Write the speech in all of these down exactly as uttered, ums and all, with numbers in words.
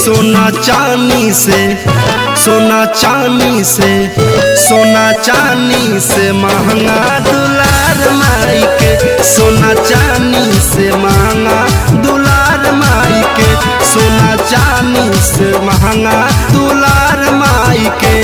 सोना चांदी से सोना चांदी से सोना चांदी से महंगा दुलार माई के सोना चांदी से महंगा दुलार माई के सोना चांदी से महंगा दुलार माई के।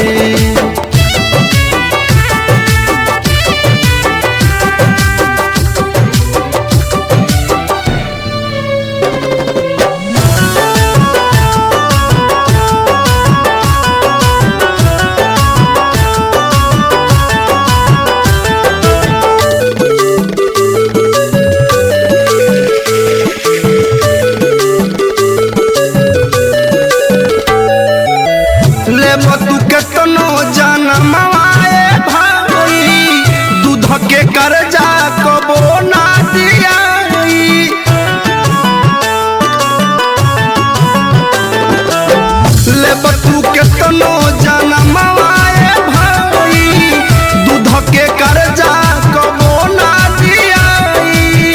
तू केतनो जनमवाए भाई दूध के कर्जा कबो ना दियाई। ले तू केतनो जनमवाए भाई दूध के कर्जा कबो ना दियाई।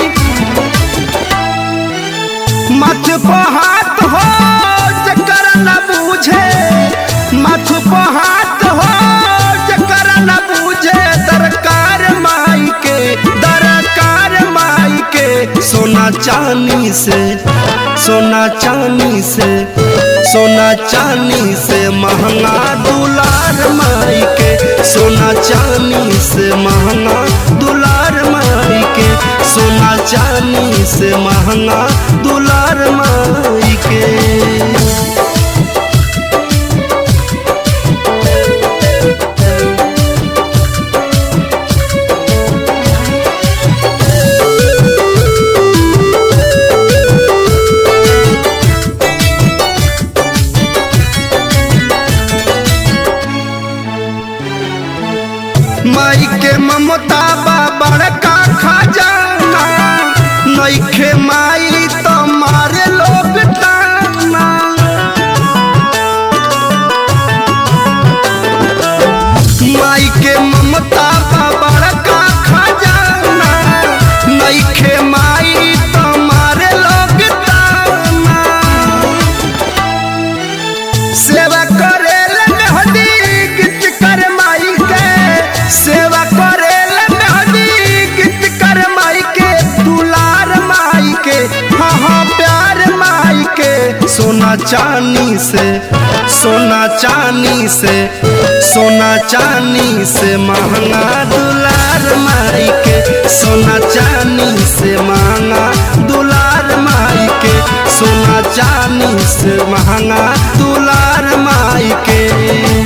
मत हाथ हो जकर न बूझे मत हाथ हो जकर न बूझे दरकार माई के दरकार माई के। सोना चांदी से सोना चांदी से सोना चांदी से महंगा दुलार माई के सोना चांदी से महंगा दुलार माई के सोना चांदी से महंगा दुलार माई के। माई के ममता बा बड़का खजाना नइखे माई तो मारे लोग ताना। माई के ममता बा बड़का खजाना नइखे माई तो मारे लोग ताना। सेवा करे सेवा करे गीत कर माई के दुलार माई के हाँ हाँ प्यार माई के। सोना चांदी से सोना चांदी से सोना चांदी से महंगा दुलार माई के सोना चांदी से महंगा दुलार माई के सोना चांदी से महंगा दुलार माई के।